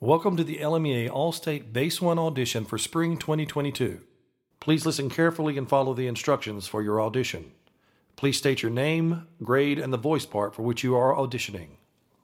Welcome to the LMEA All-State Base 1 audition for Spring 2022. Please listen carefully and follow the instructions for your audition. Please state your name, grade, and the voice part for which you are auditioning.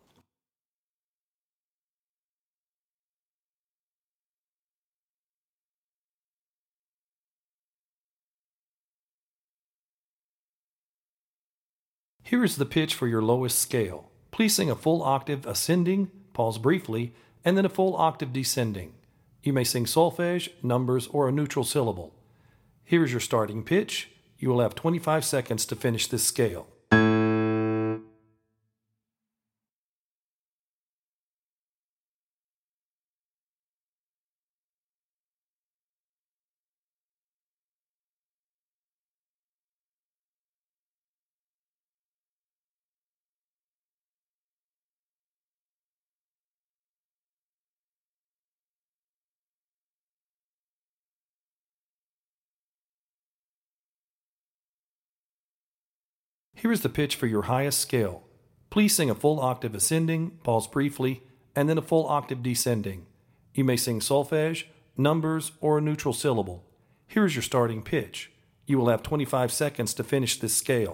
Here is the pitch for your lowest scale. Please sing a full octave ascending, pause briefly, and then a full octave descending. You may sing solfege, numbers, or a neutral syllable. Here is your starting pitch. You will have 25 seconds to finish this scale. Here is the pitch for your highest scale. Please sing a full octave ascending, pause briefly, and then a full octave descending. You may sing solfege, numbers, or a neutral syllable. Here is your starting pitch. You will have 25 seconds to finish this scale.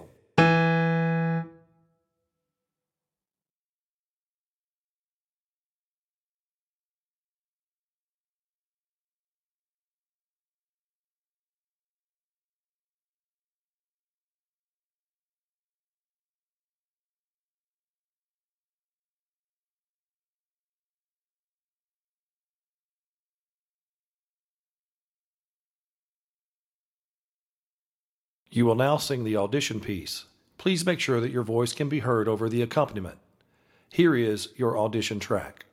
You will now sing the audition piece. Please make sure that your voice can be heard over the accompaniment. Here is your audition track.